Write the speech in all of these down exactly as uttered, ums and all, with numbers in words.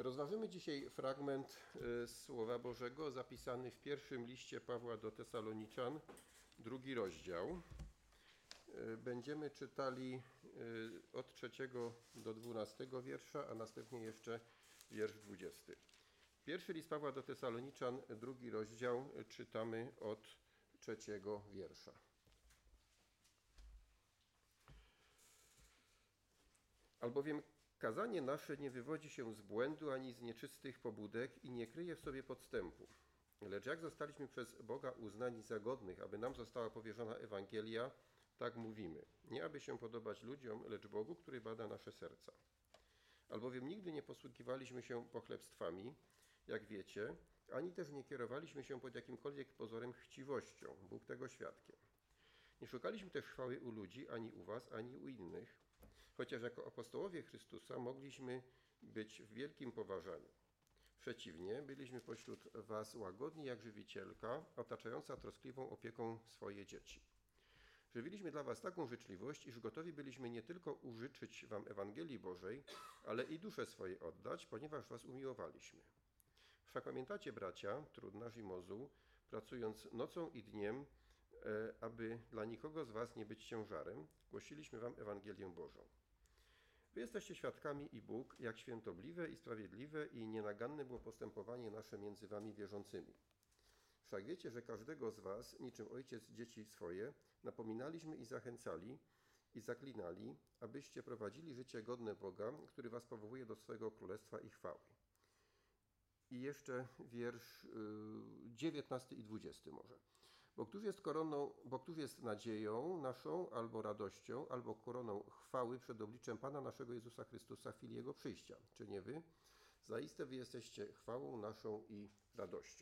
Rozważymy dzisiaj fragment Słowa Bożego zapisany w pierwszym liście Pawła do Tesaloniczan, drugi rozdział. Będziemy czytali od trzeciego do dwunastego wiersza, a następnie jeszcze wiersz dwudziesty. Pierwszy list Pawła do Tesaloniczan, drugi rozdział, czytamy od trzeciego wiersza. Albowiem kazanie nasze nie wywodzi się z błędu ani z nieczystych pobudek i nie kryje w sobie podstępu. Lecz jak zostaliśmy przez Boga uznani za godnych, aby nam została powierzona Ewangelia, tak mówimy. Nie aby się podobać ludziom, lecz Bogu, który bada nasze serca. Albowiem nigdy nie posługiwaliśmy się pochlebstwami, jak wiecie, ani też nie kierowaliśmy się pod jakimkolwiek pozorem chciwością, Bóg tego świadkiem. Nie szukaliśmy też chwały u ludzi, ani u was, ani u innych, chociaż jako apostołowie Chrystusa mogliśmy być w wielkim poważaniu. Przeciwnie, byliśmy pośród was łagodni jak żywicielka, otaczająca troskliwą opieką swoje dzieci. Żywiliśmy dla was taką życzliwość, iż gotowi byliśmy nie tylko użyczyć wam Ewangelii Bożej, ale i dusze swoje oddać, ponieważ was umiłowaliśmy. Wszak pamiętacie, bracia, trud nasz i mozuł, pracując nocą i dniem, aby dla nikogo z was nie być ciężarem, głosiliśmy wam Ewangelię Bożą. Wy jesteście świadkami i Bóg, jak świętobliwe i sprawiedliwe i nienaganne było postępowanie nasze między wami wierzącymi. Wszak wiecie, że każdego z was, niczym ojciec dzieci swoje, napominaliśmy i zachęcali i zaklinali, abyście prowadzili życie godne Boga, który was powołuje do swego królestwa i chwały. I jeszcze wiersz dziewiętnasty i dwudziesty może. Bo któż jest koroną, bo któż jest nadzieją naszą, albo radością, albo koroną chwały przed obliczem Pana naszego Jezusa Chrystusa w chwili Jego przyjścia? Czy nie wy? Zaiste wy jesteście chwałą naszą i radością.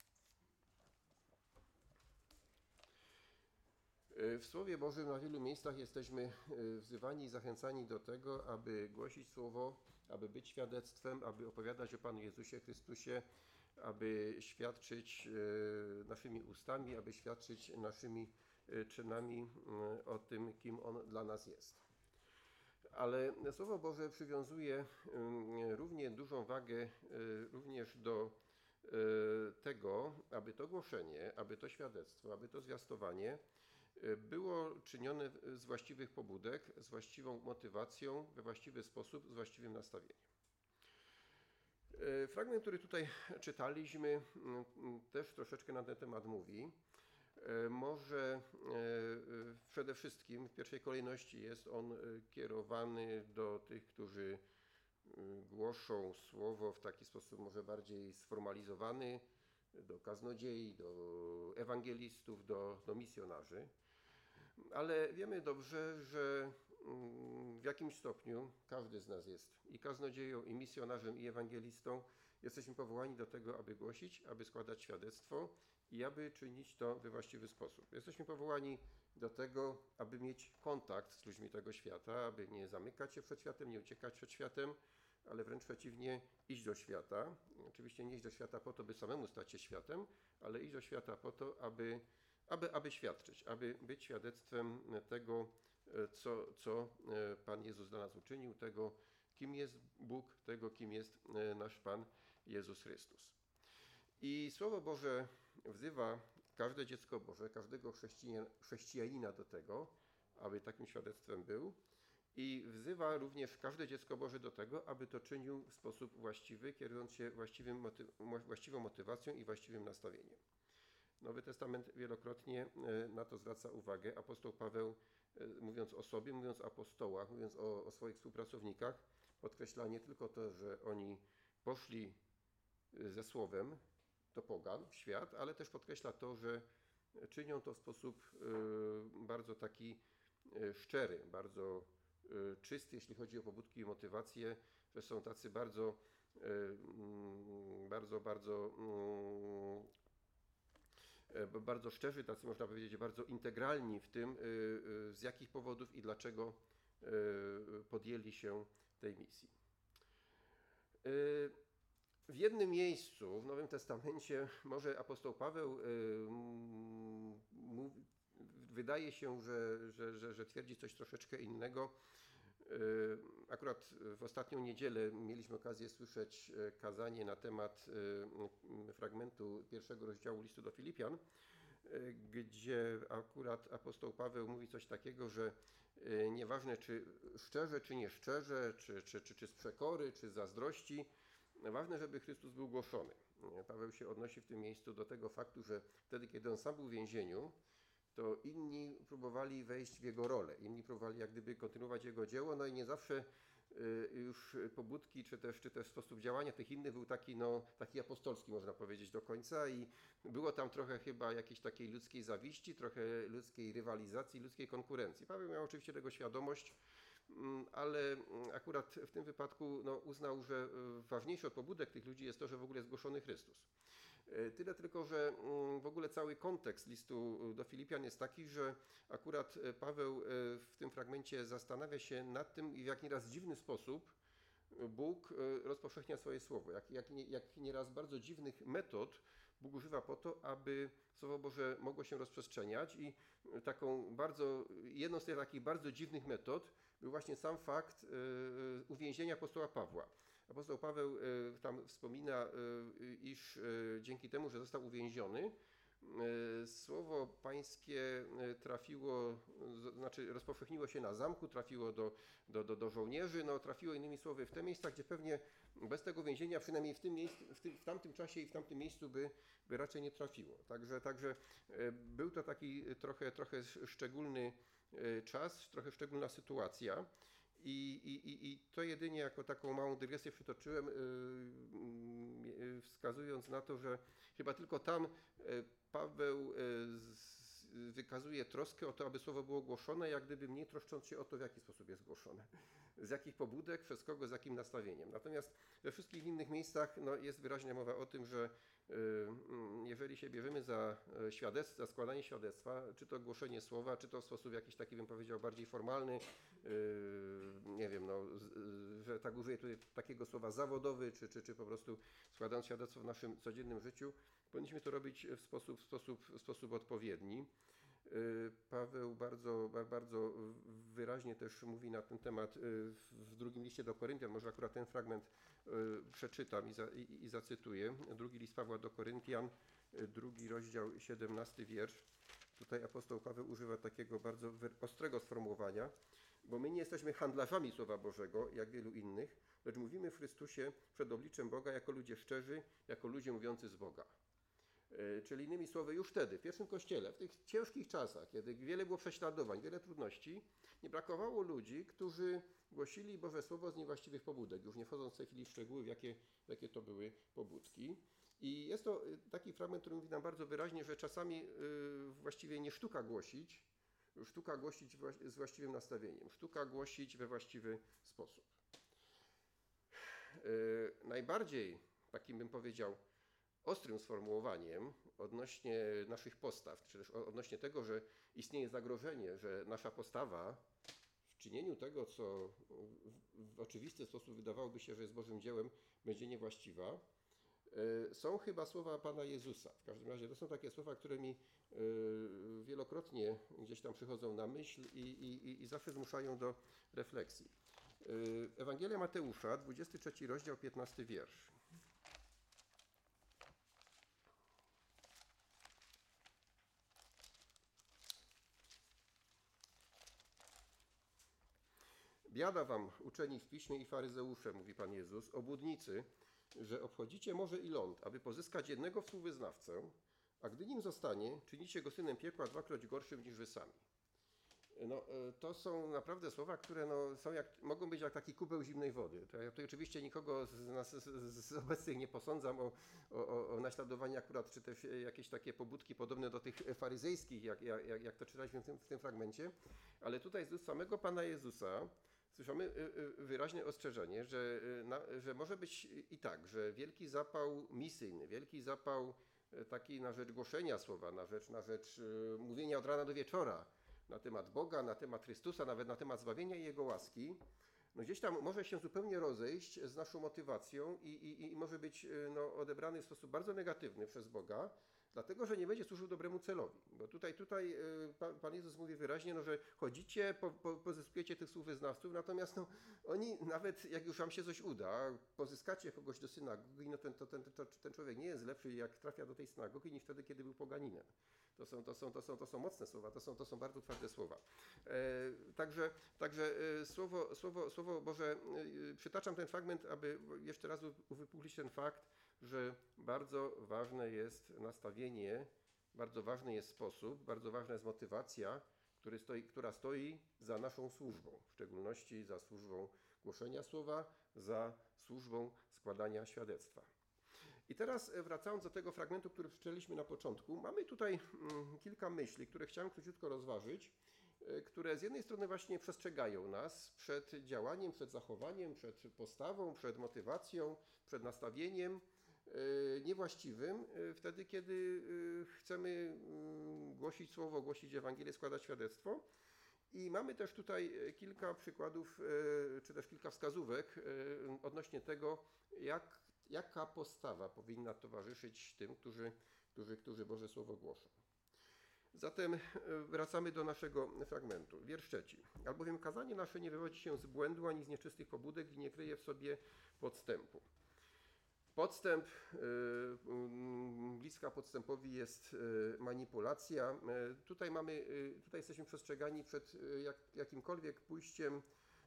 W Słowie Bożym na wielu miejscach jesteśmy wzywani i zachęcani do tego, aby głosić Słowo, aby być świadectwem, aby opowiadać o Panu Jezusie Chrystusie, aby świadczyć naszymi ustami, aby świadczyć naszymi czynami o tym, kim On dla nas jest. Ale Słowo Boże przywiązuje równie dużą wagę również do tego, aby to głoszenie, aby to świadectwo, aby to zwiastowanie było czynione z właściwych pobudek, z właściwą motywacją, we właściwy sposób, z właściwym nastawieniem. Fragment, który tutaj czytaliśmy, też troszeczkę na ten temat mówi. Może przede wszystkim w pierwszej kolejności jest on kierowany do tych, którzy głoszą słowo w taki sposób może bardziej sformalizowany, do kaznodziei, do ewangelistów, do, do misjonarzy. Ale wiemy dobrze, że w jakimś stopniu każdy z nas jest i kaznodzieją, i misjonarzem, i ewangelistą. Jesteśmy powołani do tego, aby głosić, aby składać świadectwo i aby czynić to we właściwy sposób. Jesteśmy powołani do tego, aby mieć kontakt z ludźmi tego świata, aby nie zamykać się przed światem, nie uciekać przed światem, ale wręcz przeciwnie, iść do świata. Oczywiście nie iść do świata po to, by samemu stać się światem, ale iść do świata po to, aby Aby, aby świadczyć, aby być świadectwem tego, co, co Pan Jezus dla nas uczynił, tego, kim jest Bóg, tego, kim jest nasz Pan Jezus Chrystus. I Słowo Boże wzywa każde dziecko Boże, każdego chrześcijanina do tego, aby takim świadectwem był, i wzywa również każde dziecko Boże do tego, aby to czynił w sposób właściwy, kierując się właściwym moty- właściwą motywacją i właściwym nastawieniem. Nowy Testament wielokrotnie na to zwraca uwagę. Apostoł Paweł, mówiąc o sobie, mówiąc o apostołach, mówiąc o, o swoich współpracownikach, podkreśla nie tylko to, że oni poszli ze słowem do pogan, w świat, ale też podkreśla to, że czynią to w sposób bardzo taki szczery, bardzo czysty, jeśli chodzi o pobudki i motywacje, że są tacy bardzo, bardzo, bardzo bardzo szczerzy, tacy można powiedzieć bardzo integralni w tym, z jakich powodów i dlaczego podjęli się tej misji. W jednym miejscu w Nowym Testamencie może apostoł Paweł mówi, wydaje się, że, że, że, że twierdzi coś troszeczkę innego. Akurat w ostatnią niedzielę mieliśmy okazję słyszeć kazanie na temat fragmentu pierwszego rozdziału listu do Filipian, gdzie akurat apostoł Paweł mówi coś takiego, że nieważne czy szczerze, czy nie szczerze, czy, czy, czy, czy z przekory, czy z zazdrości, ważne, żeby Chrystus był głoszony. Paweł się odnosi w tym miejscu do tego faktu, że wtedy, kiedy on sam był w więzieniu, to inni próbowali wejść w jego rolę, inni próbowali jak gdyby kontynuować jego dzieło, no i nie zawsze już pobudki, czy też, czy też sposób działania tych innych był taki, no, taki apostolski, można powiedzieć, do końca i było tam trochę chyba jakiejś takiej ludzkiej zawiści, trochę ludzkiej rywalizacji, ludzkiej konkurencji. Paweł miał oczywiście tego świadomość, ale akurat w tym wypadku no, uznał, że ważniejsze od pobudek tych ludzi jest to, że w ogóle jest zgłoszony Chrystus. Tyle tylko, że w ogóle cały kontekst listu do Filipian jest taki, że akurat Paweł w tym fragmencie zastanawia się nad tym, w jak nieraz dziwny sposób Bóg rozpowszechnia swoje słowo, jak, jak, nie, jak nieraz bardzo dziwnych metod Bóg używa po to, aby Słowo Boże mogło się rozprzestrzeniać i taką bardzo, jedną z tych takich bardzo dziwnych metod był właśnie sam fakt uwięzienia apostoła Pawła. Apostoł Paweł tam wspomina, iż dzięki temu, że został uwięziony, słowo pańskie trafiło, znaczy rozpowszechniło się na zamku, trafiło do, do, do, do żołnierzy, no, trafiło innymi słowy w te miejsca, gdzie pewnie bez tego więzienia, przynajmniej w tym miejscu, w, tym, w tamtym czasie i w tamtym miejscu by, by raczej nie trafiło. Także, także był to taki trochę, trochę szczególny czas, trochę szczególna sytuacja. I, i, I to jedynie jako taką małą dygresję przytoczyłem, yy, yy, wskazując na to, że chyba tylko tam yy, Paweł yy, z, wykazuje troskę o to, aby słowo było głoszone, jak gdyby mniej troszcząc się o to, w jaki sposób jest głoszone. Z jakich pobudek, przez kogo, z jakim nastawieniem. Natomiast we wszystkich innych miejscach no, jest wyraźnie mowa o tym, że yy, jeżeli się bierzemy za świadectwo, za składanie świadectwa, czy to głoszenie słowa, czy to w sposób jakiś taki, bym powiedział, bardziej formalny, yy, nie wiem, no, yy, że tak użyję tutaj takiego słowa zawodowy, czy, czy, czy po prostu składając świadectwo w naszym codziennym życiu, powinniśmy to robić w sposób, w sposób, w sposób odpowiedni. Paweł bardzo, bardzo wyraźnie też mówi na ten temat w drugim liście do Koryntian, może akurat ten fragment przeczytam i, za, i, i zacytuję. Drugi list Pawła do Koryntian, drugi rozdział, siedemnasty wiersz. Tutaj apostoł Paweł używa takiego bardzo ostrego sformułowania, bo my nie jesteśmy handlarzami Słowa Bożego, jak wielu innych, lecz mówimy w Chrystusie przed obliczem Boga jako ludzie szczerzy, jako ludzie mówiący z Boga. Czyli innymi słowy, już wtedy, w pierwszym kościele, w tych ciężkich czasach, kiedy wiele było prześladowań, wiele trudności, nie brakowało ludzi, którzy głosili Boże Słowo z niewłaściwych pobudek, już nie wchodząc w tej chwili w szczegóły, w jakie, jakie to były pobudki. I jest to taki fragment, który mówi nam bardzo wyraźnie, że czasami właściwie nie sztuka głosić, sztuka głosić z właściwym nastawieniem, sztuka głosić we właściwy sposób. Najbardziej, takim bym powiedział, ostrym sformułowaniem odnośnie naszych postaw, czy też odnośnie tego, że istnieje zagrożenie, że nasza postawa w czynieniu tego, co w oczywisty sposób wydawałoby się, że jest Bożym dziełem, będzie niewłaściwa, są chyba słowa Pana Jezusa. W każdym razie to są takie słowa, które mi wielokrotnie gdzieś tam przychodzą na myśl i, i, i zawsze zmuszają do refleksji. Ewangelia Mateusza, dwudziesty trzeci rozdział, piętnasty wiersz. Biada wam, uczeni w piśmie i faryzeusze, mówi Pan Jezus, obłudnicy, że obchodzicie morze i ląd, aby pozyskać jednego współwyznawcę, a gdy nim zostanie, czynicie go synem piekła dwakroć gorszym niż wy sami. No, to są naprawdę słowa, które no, są jak, mogą być jak taki kubeł zimnej wody. To ja tutaj oczywiście nikogo z nas z, z obecnych nie posądzam o, o, o naśladowanie akurat, czy też jakieś takie pobudki podobne do tych faryzejskich, jak, jak, jak to czytaliśmy w tym, w tym fragmencie, ale tutaj z ust samego Pana Jezusa słyszymy wyraźne ostrzeżenie, że, na, że może być i tak, że wielki zapał misyjny, wielki zapał taki na rzecz głoszenia słowa, na rzecz, na rzecz mówienia od rana do wieczora na temat Boga, na temat Chrystusa, nawet na temat zbawienia i Jego łaski, no gdzieś tam może się zupełnie rozejść z naszą motywacją i, i, i może być no, odebrany w sposób bardzo negatywny przez Boga, Dlatego, że nie będzie służył dobremu celowi. Bo tutaj, tutaj Pan Jezus mówi wyraźnie, no, że chodzicie, po, po, pozyskujecie tych słów wyznawców, natomiast no, oni nawet jak już wam się coś uda, pozyskacie kogoś do synagogi, no ten, to, ten, to, ten człowiek nie jest lepszy, jak trafia do tej synagogi, niż wtedy, kiedy był poganinem. To są, to są, to są, to są mocne słowa, to są, to są bardzo twarde słowa. E, także także e, słowo, słowo, słowo Boże, e, przytaczam ten fragment, aby jeszcze raz uwypuklić ten fakt, że bardzo ważne jest nastawienie, bardzo ważny jest sposób, bardzo ważna jest motywacja, który stoi, która stoi za naszą służbą, w szczególności za służbą głoszenia słowa, za służbą składania świadectwa. I teraz wracając do tego fragmentu, który przeczytaliśmy na początku, mamy tutaj mm, kilka myśli, które chciałem króciutko rozważyć, y, które z jednej strony właśnie przestrzegają nas przed działaniem, przed zachowaniem, przed postawą, przed motywacją, przed nastawieniem y, niewłaściwym, y, wtedy kiedy y, chcemy y, głosić słowo, głosić Ewangelię, składać świadectwo. I mamy też tutaj kilka przykładów, y, czy też kilka wskazówek y, odnośnie tego, jak Jaka postawa powinna towarzyszyć tym, którzy, którzy, którzy Boże Słowo głoszą. Zatem wracamy do naszego fragmentu. Wiersz trzeci. Albowiem kazanie nasze nie wywodzi się z błędu ani z nieczystych pobudek i nie kryje w sobie podstępu. Podstęp, bliska podstępowi jest manipulacja. Tutaj mamy, tutaj jesteśmy przestrzegani przed jak, jakimkolwiek pójściem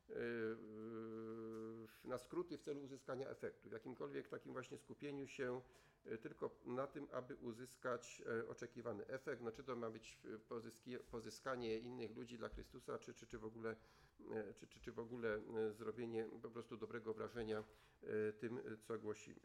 na skróty w celu uzyskania efektu, w jakimkolwiek takim właśnie skupieniu się tylko na tym, aby uzyskać oczekiwany efekt, no czy to ma być pozyski, pozyskanie innych ludzi dla Chrystusa, czy, czy, czy, w ogóle, czy, czy, czy w ogóle zrobienie po prostu dobrego wrażenia tym, co głosimy.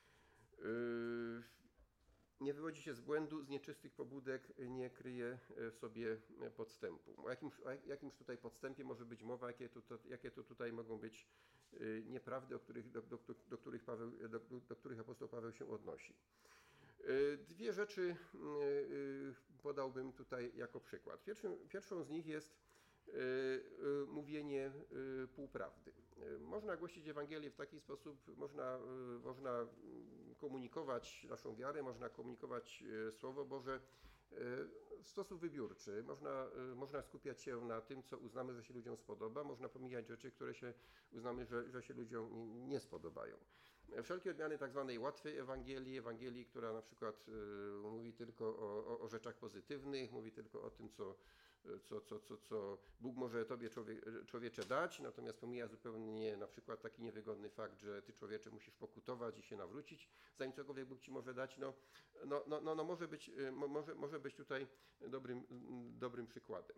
Nie wywodzi się z błędu, z nieczystych pobudek, nie kryje w sobie podstępu. O jakimś, o jakimś tutaj podstępie może być mowa, jakie to, to, jakie to tutaj mogą być nieprawdy, o których, do, do, do, których Paweł, do, do których apostoł Paweł się odnosi. Dwie rzeczy podałbym tutaj jako przykład. Pierwszym, pierwszą z nich jest mówienie półprawdy. Można głosić Ewangelię w taki sposób, można, można komunikować naszą wiarę, można komunikować Słowo Boże w sposób wybiórczy. Można, można skupiać się na tym, co uznamy, że się ludziom spodoba, można pomijać rzeczy, które się uznamy, że, że się ludziom nie spodobają. Wszelkie odmiany tak zwanej łatwej Ewangelii, Ewangelii, która na przykład mówi tylko o, o, o rzeczach pozytywnych, mówi tylko o tym, co Co, co, co, co Bóg może Tobie człowie, człowiecze dać, natomiast pomija zupełnie na przykład taki niewygodny fakt, że Ty człowiecze musisz pokutować i się nawrócić, zanim cokolwiek Bóg Ci może dać, no, no, no, no, no może, być, może, może być tutaj dobrym, dobrym przykładem.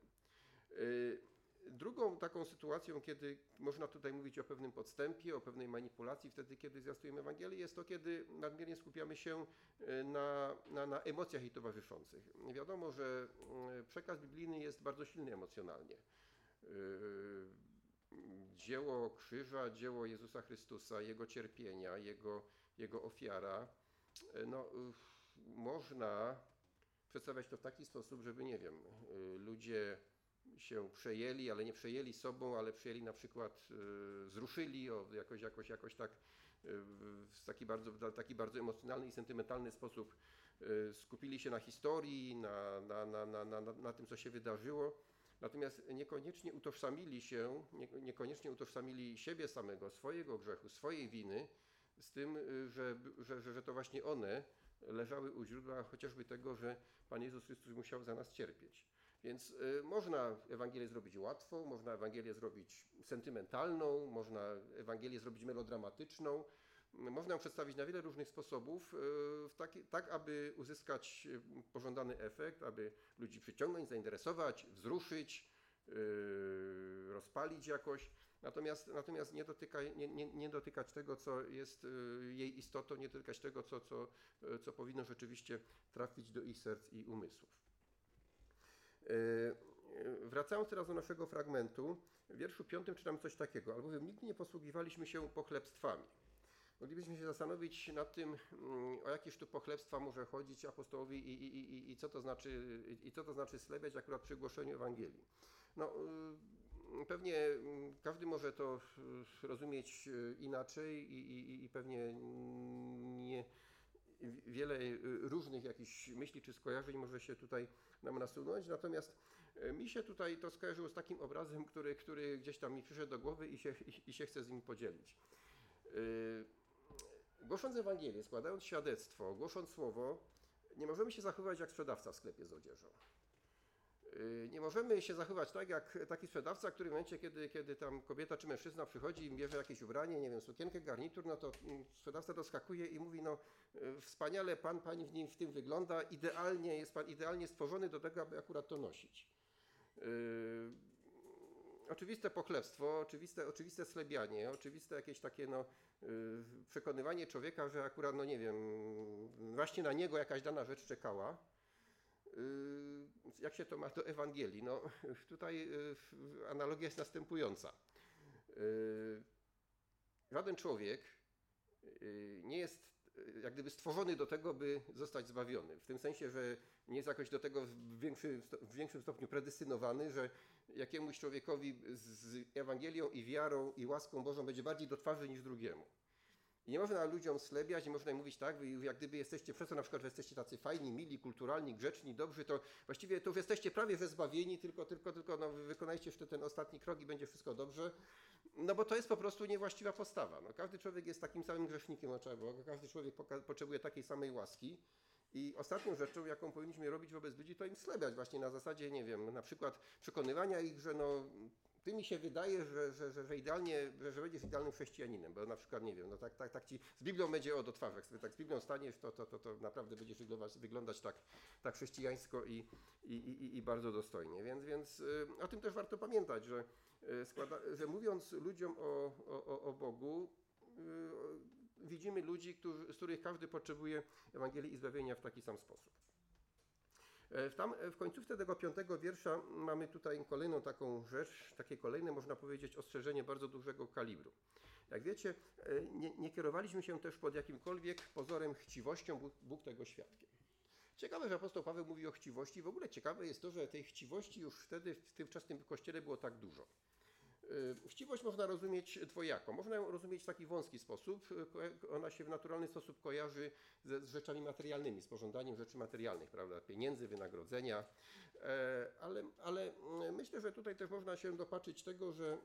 Drugą taką sytuacją, kiedy można tutaj mówić o pewnym podstępie, o pewnej manipulacji, wtedy kiedy zwiastujemy Ewangelię, jest to, kiedy nadmiernie skupiamy się na, na, na emocjach jej towarzyszących. Wiadomo, że przekaz biblijny jest bardzo silny emocjonalnie. Dzieło krzyża, dzieło Jezusa Chrystusa, Jego cierpienia, Jego, Jego ofiara, no, można przedstawiać to w taki sposób, żeby, nie wiem, ludzie się przejęli, ale nie przejęli sobą, ale przejęli na przykład, y, wzruszyli o, jakoś, jakoś, jakoś tak y, w taki bardzo, w taki bardzo emocjonalny i sentymentalny sposób y, skupili się na historii, na, na, na, na, na, na tym, co się wydarzyło. Natomiast niekoniecznie utożsamili się, nie, niekoniecznie utożsamili siebie samego, swojego grzechu, swojej winy z tym, y, że, że, że, że to właśnie one leżały u źródła chociażby tego, że Pan Jezus Chrystus musiał za nas cierpieć. Więc y, można Ewangelię zrobić łatwą, można Ewangelię zrobić sentymentalną, można Ewangelię zrobić melodramatyczną. Można ją przedstawić na wiele różnych sposobów, y, w taki, tak aby uzyskać pożądany efekt, aby ludzi przyciągnąć, zainteresować, wzruszyć, y, rozpalić jakoś. Natomiast, natomiast nie, dotyka, nie, nie, nie dotykać tego, co jest y, jej istotą, nie dotykać tego, co, co, co powinno rzeczywiście trafić do ich serc i umysłów. Wracając teraz do naszego fragmentu, w wierszu piątym czytam coś takiego, albowiem nigdy nie posługiwaliśmy się pochlebstwami. Moglibyśmy się zastanowić nad tym, o jakież tu pochlebstwa może chodzić apostołowi i, i, i, i, co, to znaczy, i co to znaczy schlebiać akurat przy głoszeniu Ewangelii. No, pewnie każdy może to rozumieć inaczej i, i, i pewnie nie, wiele różnych jakichś myśli czy skojarzeń może się tutaj nam nasunąć, natomiast mi się tutaj to skojarzyło z takim obrazem, który, który gdzieś tam mi przyszedł do głowy i się, i, i się chcę z nim podzielić. Głosząc Ewangelię, składając świadectwo, głosząc słowo, nie możemy się zachowywać jak sprzedawca w sklepie z odzieżą. Nie możemy się zachować tak, jak taki sprzedawca, który w momencie, kiedy, kiedy tam kobieta czy mężczyzna przychodzi i bierze jakieś ubranie, nie wiem, sukienkę, garnitur, no to sprzedawca doskakuje i mówi, no wspaniale pan, pani w nim w tym wygląda, idealnie jest pan idealnie stworzony do tego, aby akurat to nosić. Yy, oczywiste pochlebstwo, oczywiste, oczywiste slebianie, oczywiste jakieś takie no, yy, przekonywanie człowieka, że akurat, no nie wiem, właśnie na niego jakaś dana rzecz czekała. Jak się to ma do Ewangelii? No, tutaj analogia jest następująca. Żaden człowiek nie jest jak gdyby stworzony do tego, by zostać zbawiony. W tym sensie, że nie jest jakoś do tego w większym, w większym stopniu predestynowany, że jakiemuś człowiekowi z Ewangelią i wiarą i łaską Bożą będzie bardziej do twarzy niż drugiemu. I nie można ludziom slebiać, nie można im mówić tak, wy jak gdyby jesteście, przez to na przykład, że jesteście tacy fajni, mili, kulturalni, grzeczni, dobrzy, to właściwie to już jesteście prawie że zbawieni, tylko, tylko, tylko no, wykonajcie jeszcze ten ostatni krok i będzie wszystko dobrze. No bo to jest po prostu niewłaściwa postawa. No, każdy człowiek jest takim samym grzesznikiem na oczach Boga, każdy człowiek potrzebuje takiej samej łaski. I ostatnią rzeczą, jaką powinniśmy robić wobec ludzi, to im slebiać właśnie na zasadzie, nie wiem, na przykład przekonywania ich, że no ty mi się wydaje, że, że, że, że idealnie, że, że będziesz idealnym chrześcijaninem, bo na przykład, nie wiem, no tak, tak, tak ci z Biblią będzie o do twarzy, jak sobie tak z Biblią staniesz, to, to, to, to naprawdę będziesz wyglądać, wyglądać tak, tak chrześcijańsko i, i, i, i bardzo dostojnie. Więc, więc y, o tym też warto pamiętać, że, y, składa, że mówiąc ludziom o, o, o Bogu, y, widzimy ludzi, którzy, z których każdy potrzebuje Ewangelii i zbawienia w taki sam sposób. W, tam, w końcówce tego piątego wiersza mamy tutaj kolejną taką rzecz, takie kolejne, można powiedzieć, ostrzeżenie bardzo dużego kalibru. Jak wiecie, nie, nie kierowaliśmy się też pod jakimkolwiek pozorem chciwością, Bóg, Bóg tego świadkiem. Ciekawe, że apostoł Paweł mówi o chciwości. W ogóle ciekawe jest to, że tej chciwości już wtedy w tym wczesnym kościele było tak dużo. Chciwość można rozumieć dwojako. Można ją rozumieć w taki wąski sposób. Ona się w naturalny sposób kojarzy ze, z rzeczami materialnymi, z pożądaniem rzeczy materialnych, prawda? Pieniędzy, wynagrodzenia. Ale, ale myślę, że tutaj też można się dopatrzyć tego, że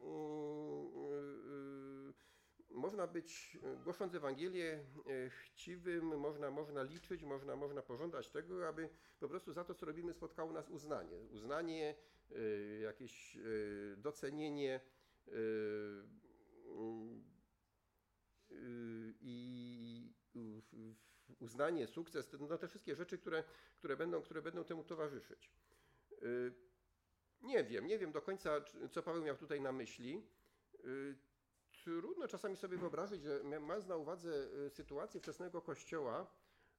można być, głosząc Ewangelię, chciwym, można, można liczyć, można, można pożądać tego, aby po prostu za to, co robimy, spotkało nas uznanie. Uznanie, jakieś docenienie i uznanie, sukces, no te wszystkie rzeczy, które, które, będą, które będą temu towarzyszyć. Nie wiem, nie wiem do końca, co Paweł miał tutaj na myśli. Trudno czasami sobie wyobrazić, że mając na uwadze sytuację wczesnego Kościoła,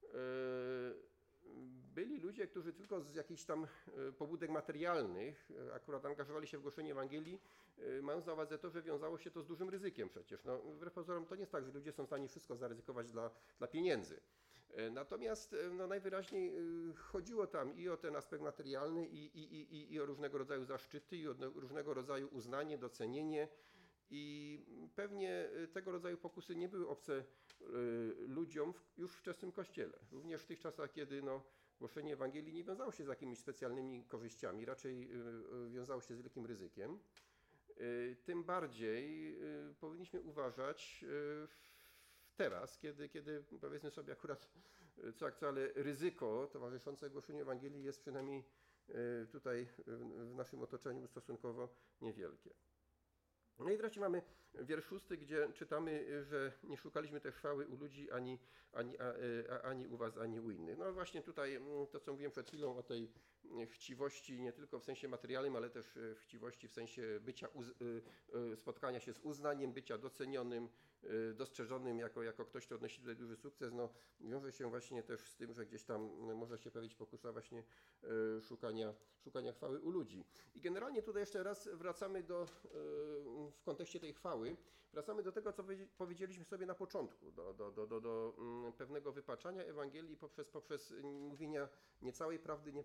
byli ludzie, którzy tylko z jakichś tam pobudek materialnych akurat angażowali się w głoszenie Ewangelii, mając na uwadze to, że wiązało się to z dużym ryzykiem przecież. No, wbrew pozorom to nie jest tak, że ludzie są w stanie wszystko zaryzykować dla, dla pieniędzy. Natomiast no, najwyraźniej chodziło tam i o ten aspekt materialny, i, i, i, i o różnego rodzaju zaszczyty, i o różnego rodzaju uznanie, docenienie. I pewnie tego rodzaju pokusy nie były obce ludziom już w wczesnym Kościele. Również w tych czasach, kiedy no, głoszenie Ewangelii nie wiązało się z jakimiś specjalnymi korzyściami, raczej wiązało się z wielkim ryzykiem. Tym bardziej powinniśmy uważać teraz, kiedy, kiedy powiedzmy sobie akurat co jak co, ale ryzyko towarzyszące głoszeniu Ewangelii jest przynajmniej tutaj w naszym otoczeniu stosunkowo niewielkie. No i wreszcie mamy wiersz szósty, gdzie czytamy, że nie szukaliśmy też chwały u ludzi, ani, ani, a, ani u was, ani u innych. No właśnie tutaj to, co mówiłem przed chwilą o tej chciwości, nie tylko w sensie materialnym, ale też chciwości w sensie bycia, spotkania się z uznaniem, bycia docenionym, dostrzeżonym jako, jako ktoś, kto odnosi tutaj duży sukces, no wiąże się właśnie też z tym, że gdzieś tam może się pojawić pokusa właśnie szukania, szukania chwały u ludzi. I generalnie tutaj jeszcze raz wracamy do, w kontekście tej chwały, wracamy do tego, co powiedzieliśmy sobie na początku, do, do, do, do, do pewnego wypaczania Ewangelii poprzez, poprzez mówienia niecałej prawdy, niepełnej prawdy.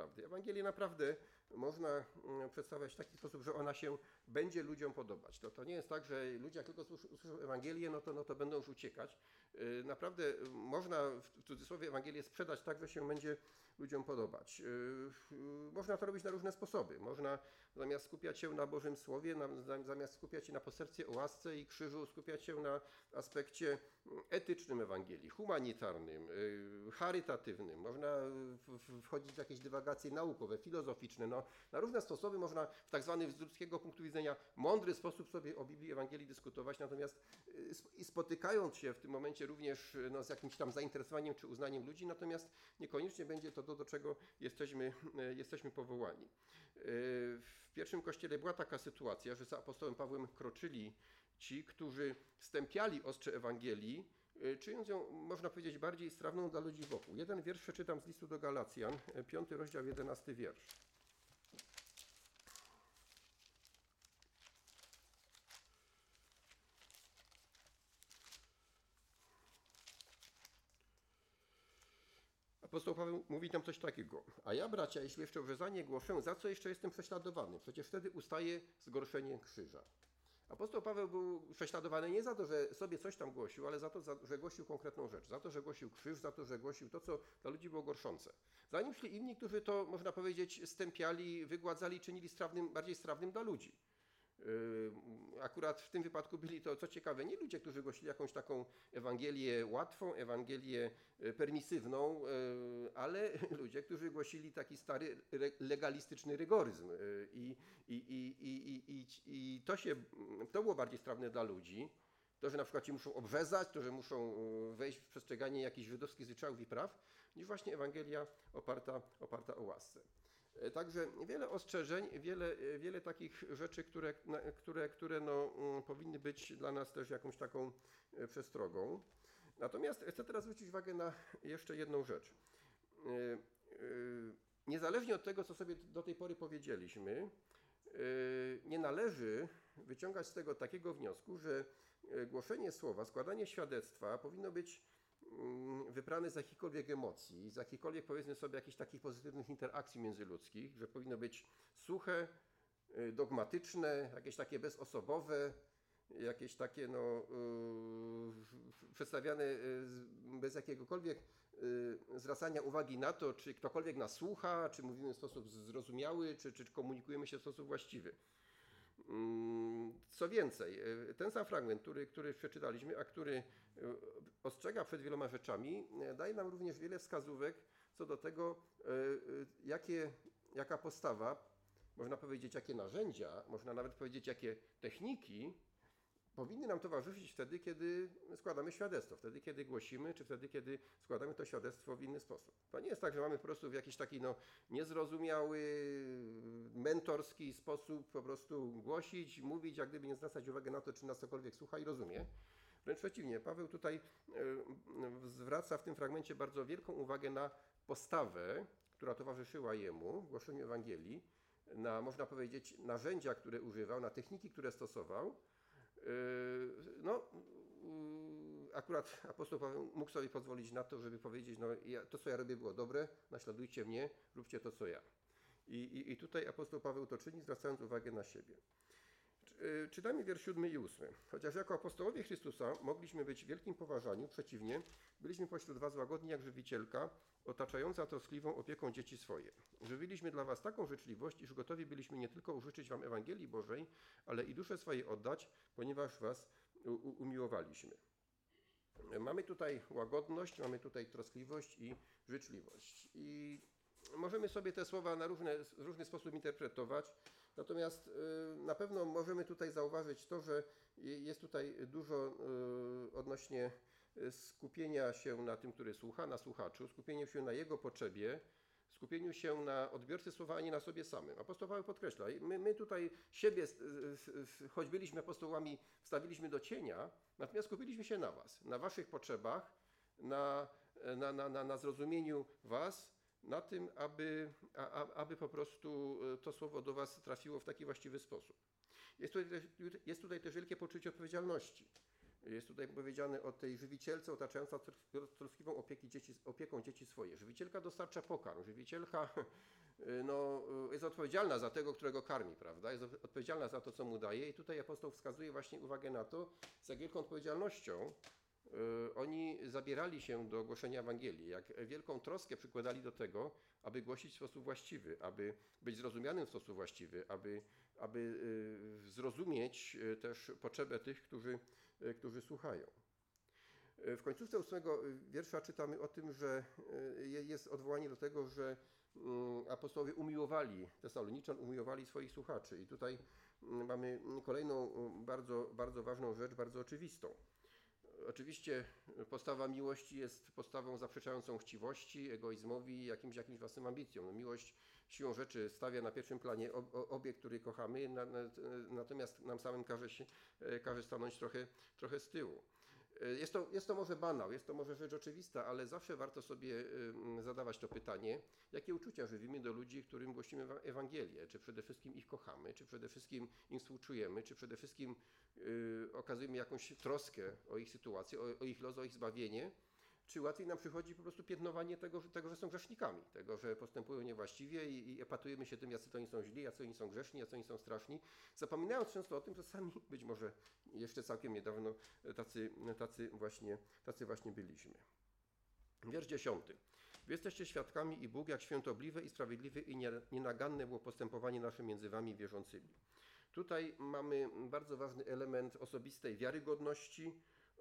prawdy. Ewangelię naprawdę można przedstawiać w taki sposób, że ona się będzie ludziom podobać. To, to nie jest tak, że ludzie jak tylko usłyszą Ewangelię, no to, no to będą już uciekać. Naprawdę można w cudzysłowie Ewangelię sprzedać tak, że się będzie ludziom podobać. Można to robić na różne sposoby. Można zamiast skupiać się na Bożym Słowie, na, zamiast skupiać się na poselstwie o łasce i krzyżu, skupiać się na aspekcie etycznym Ewangelii, humanitarnym, charytatywnym. Można wchodzić w jakieś dywagacje naukowe, filozoficzne. No, na różne sposoby można w tak zwany z ludzkiego punktu widzenia mądry sposób sobie o Biblii Ewangelii dyskutować, natomiast i spotykając się w tym momencie również no, z jakimś tam zainteresowaniem czy uznaniem ludzi, natomiast niekoniecznie będzie to to, do czego jesteśmy, jesteśmy powołani. W pierwszym kościele była taka sytuacja, że za apostołem Pawłem kroczyli ci, którzy stępiali ostrze Ewangelii, czyniąc ją, można powiedzieć, bardziej strawną dla ludzi wokół. Jeden wiersz przeczytam z listu do Galacjan, piąty rozdział, jedenasty wiersz. Apostoł Paweł mówi tam coś takiego. A ja, bracia, jeśli jeszcze obrzezanie głoszę, za co jeszcze jestem prześladowany? Przecież wtedy ustaje zgorszenie krzyża. Apostoł Paweł był prześladowany nie za to, że sobie coś tam głosił, ale za to, że głosił konkretną rzecz. Za to, że głosił krzyż, za to, że głosił to, co dla ludzi było gorszące. Za nim szli inni, którzy to, można powiedzieć, stępiali, wygładzali, czynili strawnym, bardziej strawnym dla ludzi. Akurat w tym wypadku byli to, co ciekawe, nie ludzie, którzy głosili jakąś taką Ewangelię łatwą, Ewangelię permisywną, ale ludzie, którzy głosili taki stary legalistyczny rygoryzm. I, i, i, i, i, i to, się, to było bardziej strawne dla ludzi. To, że na przykład ci muszą obrzezać, to, że muszą wejść w przestrzeganie jakichś żydowskich zwyczajów i praw, niż właśnie Ewangelia oparta, oparta o łasce. Także wiele ostrzeżeń, wiele, wiele takich rzeczy, które, które, które no, powinny być dla nas też jakąś taką przestrogą. Natomiast chcę teraz zwrócić uwagę na jeszcze jedną rzecz. Niezależnie od tego, co sobie do tej pory powiedzieliśmy, nie należy wyciągać z tego takiego wniosku, że głoszenie słowa, składanie świadectwa powinno być wyprane z jakichkolwiek emocji, z jakichkolwiek, powiedzmy sobie, jakichś takich pozytywnych interakcji międzyludzkich, że powinno być suche, dogmatyczne, jakieś takie bezosobowe, jakieś takie no, yy, przedstawiane bez jakiegokolwiek yy, zwracania uwagi na to, czy ktokolwiek nas słucha, czy mówimy w sposób zrozumiały, czy, czy komunikujemy się w sposób właściwy. Co więcej, ten sam fragment, który, który przeczytaliśmy, a który ostrzega przed wieloma rzeczami, daje nam również wiele wskazówek co do tego, jakie, jaka postawa, można powiedzieć, jakie narzędzia, można nawet powiedzieć, jakie techniki powinny nam towarzyszyć wtedy, kiedy składamy świadectwo, wtedy, kiedy głosimy, czy wtedy, kiedy składamy to świadectwo w inny sposób. To nie jest tak, że mamy po prostu w jakiś taki no, niezrozumiały, mentorski sposób po prostu głosić, mówić, jak gdyby nie zwracać uwagi na to, czy nas cokolwiek słucha i rozumie. Wręcz przeciwnie, Paweł tutaj y, zwraca w tym fragmencie bardzo wielką uwagę na postawę, która towarzyszyła jemu w głoszeniu Ewangelii, na, można powiedzieć, narzędzia, które używał, na techniki, które stosował. No, akurat apostoł Paweł mógł sobie pozwolić na to, żeby powiedzieć, no ja, to co ja robię było dobre, naśladujcie mnie, róbcie to co ja. I, i, i tutaj apostoł Paweł to czyni, zwracając uwagę na siebie. Czytamy wiersz siódmy i ósmy. Chociaż jako apostołowie Chrystusa mogliśmy być w wielkim poważaniu, przeciwnie, byliśmy pośród was łagodni jak żywicielka, otaczająca troskliwą opieką dzieci swoje. Żywiliśmy dla was taką życzliwość, iż gotowi byliśmy nie tylko użyczyć wam Ewangelii Bożej, ale i duszę swoje oddać, ponieważ was umiłowaliśmy. Mamy tutaj łagodność, mamy tutaj troskliwość i życzliwość. I możemy sobie te słowa na różne, w różny sposób interpretować, natomiast na pewno możemy tutaj zauważyć to, że jest tutaj dużo odnośnie skupienia się na tym, który słucha, na słuchaczu, skupieniu się na jego potrzebie, skupieniu się na odbiorcy słowa, a nie na sobie samym. Apostoł Paweł podkreśla, my, my tutaj siebie, choć byliśmy apostołami, wstawiliśmy do cienia, natomiast skupiliśmy się na was, na waszych potrzebach, na, na, na, na, na zrozumieniu was, na tym, aby, a, aby po prostu to słowo do was trafiło w taki właściwy sposób. Jest tutaj, jest tutaj też wielkie poczucie odpowiedzialności. Jest tutaj powiedziane o tej żywicielce otaczająca troskliwą opieki dzieci, opieką dzieci swoje. Żywicielka dostarcza pokarm, żywicielka no, jest odpowiedzialna za tego, którego karmi, prawda? Jest odpowiedzialna za to, co mu daje. I tutaj apostoł wskazuje właśnie uwagę na to, z jak wielką odpowiedzialnością oni zabierali się do głoszenia Ewangelii, jak wielką troskę przykładali do tego, aby głosić w sposób właściwy, aby być zrozumianym w sposób właściwy, aby, aby zrozumieć też potrzebę tych, którzy, którzy słuchają. W końcówce ósmego wiersza czytamy o tym, że jest odwołanie do tego, że apostołowie umiłowali Tesaloniczan, umiłowali swoich słuchaczy. I tutaj mamy kolejną bardzo, bardzo ważną rzecz, bardzo oczywistą. Oczywiście postawa miłości jest postawą zaprzeczającą chciwości, egoizmowi, jakimś, jakimś własnym ambicjom. No, miłość siłą rzeczy stawia na pierwszym planie obiekt, który kochamy, na, na, natomiast nam samym każe, się, każe stanąć trochę, trochę z tyłu. Jest to, jest to może banał, jest to może rzecz oczywista, ale zawsze warto sobie zadawać to pytanie, jakie uczucia żywimy do ludzi, którym głosimy Ewangelię. Czy przede wszystkim ich kochamy, czy przede wszystkim im współczujemy, czy przede wszystkim y, okazujemy jakąś troskę o ich sytuację, o, o ich los, o ich zbawienie, czy łatwiej nam przychodzi po prostu piętnowanie tego, tego że są grzesznikami, tego, że postępują niewłaściwie i, i epatujemy się tym, jacy to oni są źli, jacy oni są grzeszni, jacy oni są straszni, zapominając często o tym, że sami być może jeszcze całkiem niedawno tacy, tacy, właśnie, tacy właśnie byliśmy. Wiersz dziesiąty. Wy jesteście świadkami i Bóg, jak świętobliwe i sprawiedliwe i nienaganne było postępowanie nasze między wami wierzącymi. Tutaj mamy bardzo ważny element osobistej wiarygodności,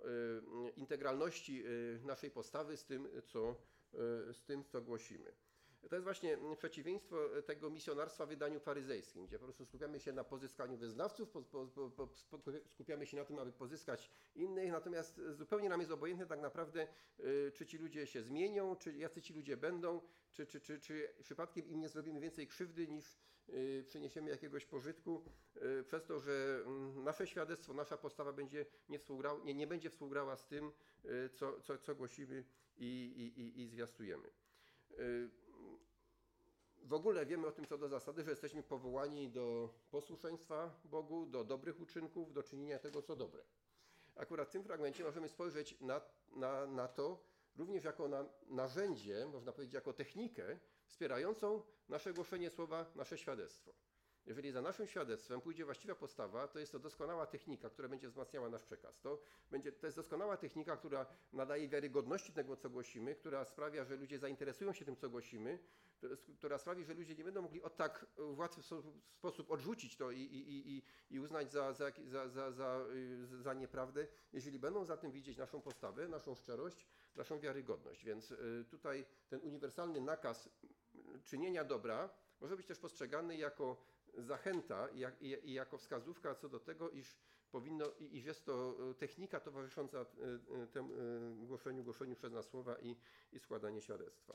integralności naszej postawy z tym, co, z tym, co głosimy. To jest właśnie przeciwieństwo tego misjonarstwa w wydaniu faryzejskim, gdzie po prostu skupiamy się na pozyskaniu wyznawców, po, po, po, skupiamy się na tym, aby pozyskać innych, natomiast zupełnie nam jest obojętne tak naprawdę, czy ci ludzie się zmienią, czy jacy ci ludzie będą, czy, czy, czy, czy przypadkiem im nie zrobimy więcej krzywdy, niż przyniesiemy jakiegoś pożytku, przez to, że nasze świadectwo, nasza postawa będzie nie, nie, nie będzie współgrała z tym, co, co, co głosimy i, i, i, i zwiastujemy. W ogóle wiemy o tym co do zasady, że jesteśmy powołani do posłuszeństwa Bogu, do dobrych uczynków, do czynienia tego, co dobre. Akurat w tym fragmencie możemy spojrzeć na, na, na to również jako na narzędzie, można powiedzieć jako technikę wspierającą nasze głoszenie słowa, nasze świadectwo. Jeżeli za naszym świadectwem pójdzie właściwa postawa, to jest to doskonała technika, która będzie wzmacniała nasz przekaz. To, będzie, to jest doskonała technika, która nadaje wiarygodności tego, co głosimy, która sprawia, że ludzie zainteresują się tym, co głosimy, która sprawi, że ludzie nie będą mogli o tak w łatwy sposób odrzucić to i, i, i, i uznać za, za, za, za, za, za nieprawdę, jeżeli będą za tym widzieć naszą postawę, naszą szczerość, naszą wiarygodność. Więc tutaj ten uniwersalny nakaz czynienia dobra może być też postrzegany jako zachęta i, jak, i, i jako wskazówka co do tego, iż powinno, iż jest to technika towarzysząca temu głoszeniu, głoszeniu przez nas słowa i, i składanie świadectwa.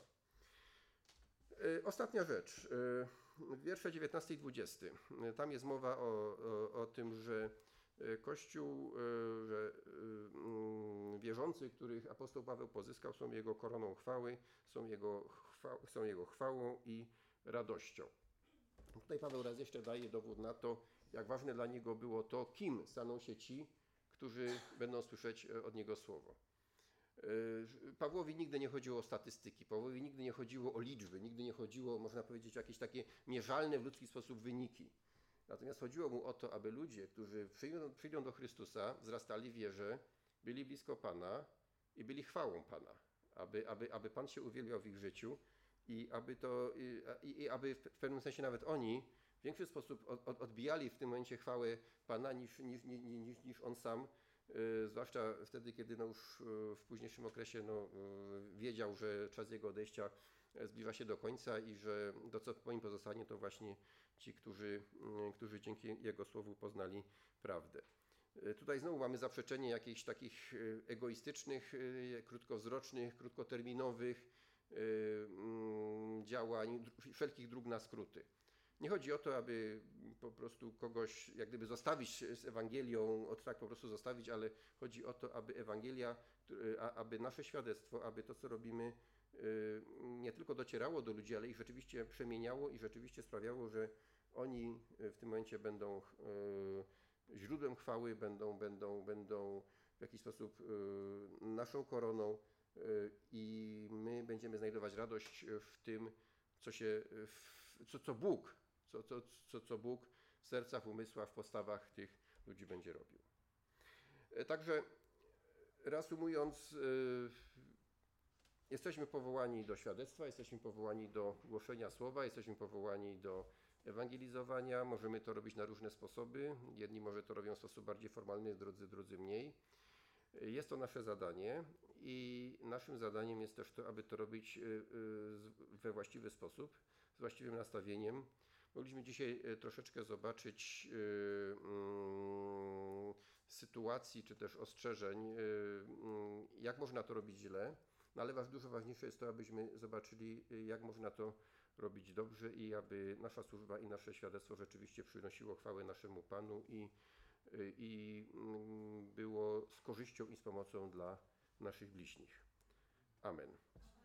Ostatnia rzecz, wiersze dziewiętnasty i dwudziesty. Tam jest mowa o, o, o tym, że Kościół, że wierzący, których apostoł Paweł pozyskał, są jego koroną chwały, są jego, chwa, są jego chwałą i radością. Tutaj Paweł raz jeszcze daje dowód na to, jak ważne dla niego było to, kim staną się ci, którzy będą słyszeć od niego słowo. Pawłowi nigdy nie chodziło o statystyki, Pawłowi nigdy nie chodziło o liczby, nigdy nie chodziło, można powiedzieć, o jakieś takie mierzalne w ludzki sposób wyniki. Natomiast chodziło mu o to, aby ludzie, którzy przyjdą, przyjdą do Chrystusa, wzrastali w wierze, byli blisko Pana i byli chwałą Pana, aby, aby, aby Pan się uwielbiał w ich życiu i aby, to, i, i aby w pewnym sensie nawet oni w większy sposób od, odbijali w tym momencie chwałę Pana niż, niż, niż, niż On sam, yy, zwłaszcza wtedy, kiedy no już w późniejszym okresie no, yy, wiedział, że czas Jego odejścia zbliża się do końca i że to, co po nim pozostanie, to właśnie ci, którzy, yy, którzy dzięki Jego słowu poznali prawdę. Yy, tutaj znowu mamy zaprzeczenie jakichś takich yy, egoistycznych, yy, krótkowzrocznych, krótkoterminowych yy, yy, działań, wszelkich dróg na skróty. Nie chodzi o to, aby po prostu kogoś jak gdyby zostawić z Ewangelią, od tak po prostu zostawić, ale chodzi o to, aby Ewangelia, aby nasze świadectwo, aby to, co robimy, nie tylko docierało do ludzi, ale ich rzeczywiście przemieniało i rzeczywiście sprawiało, że oni w tym momencie będą źródłem chwały, będą, będą, będą w jakiś sposób naszą koroną i my będziemy znajdować radość w tym, co się w co, co Bóg, co, co, co, co Bóg w sercach, umysłach, w postawach tych ludzi będzie robił. Także reasumując, jesteśmy powołani do świadectwa, jesteśmy powołani do głoszenia słowa, jesteśmy powołani do ewangelizowania. Możemy to robić na różne sposoby. Jedni może to robią w sposób bardziej formalny, drudzy, drudzy mniej. Jest to nasze zadanie i naszym zadaniem jest też to, aby to robić we właściwy sposób, z właściwym nastawieniem. Mogliśmy dzisiaj troszeczkę zobaczyć sytuacji czy też ostrzeżeń, jak można to robić źle, no ale dużo ważniejsze jest to, abyśmy zobaczyli, jak można to robić dobrze i aby nasza służba i nasze świadectwo rzeczywiście przynosiło chwałę naszemu Panu i, i było z korzyścią i z pomocą dla naszych bliźnich. Amen.